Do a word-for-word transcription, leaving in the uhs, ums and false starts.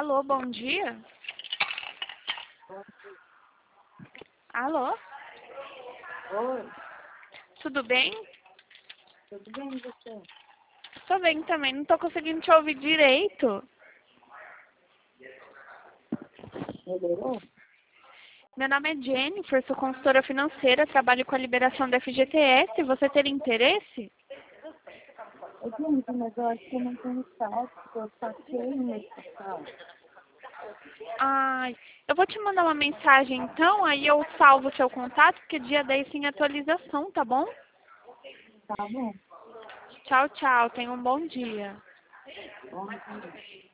Alô, bom dia? Alô? Oi, Tudo bem? tudo bem, você? Tô bem também, não tô conseguindo te ouvir direito. Melhorou? Meu nome é Jennifer, sou consultora financeira, trabalho com a liberação da F G T S. Você teria interesse? Eu entendi, mas eu acho que eu não tenho saldo, porque eu saquei no mês passado. Ai, eu vou te mandar uma mensagem então, aí eu salvo o seu contato, porque dia dez tem atualização, tá bom? Tá bom? Tchau, tchau, tenha um bom dia. Bom dia.